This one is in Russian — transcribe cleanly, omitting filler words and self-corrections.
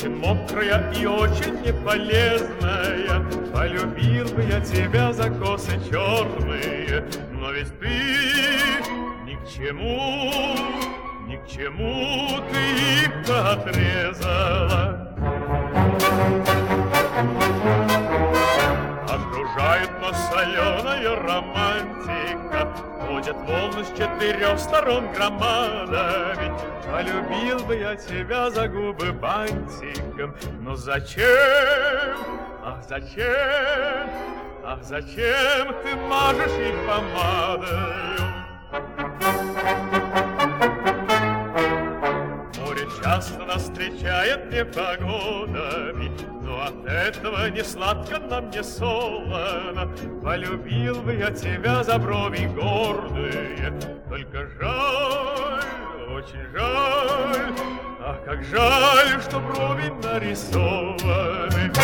очень мокрая и очень неполезная. Полюбил бы я тебя за косы черные, но ведь ты ни к чему ты их отрезала. Окружает нас соленая романтика, ходят волны с 4 сторон громадами. Полюбил бы я тебя за губы бантиком, но зачем, ах зачем, ах зачем ты мажешь их помадою? Море часто нас встречает непогодами, но от этого не сладко нам, не солоно. Полюбил бы я тебя за брови гордые, только жаль, очень жаль, ах, как жаль, что брови нарисованы.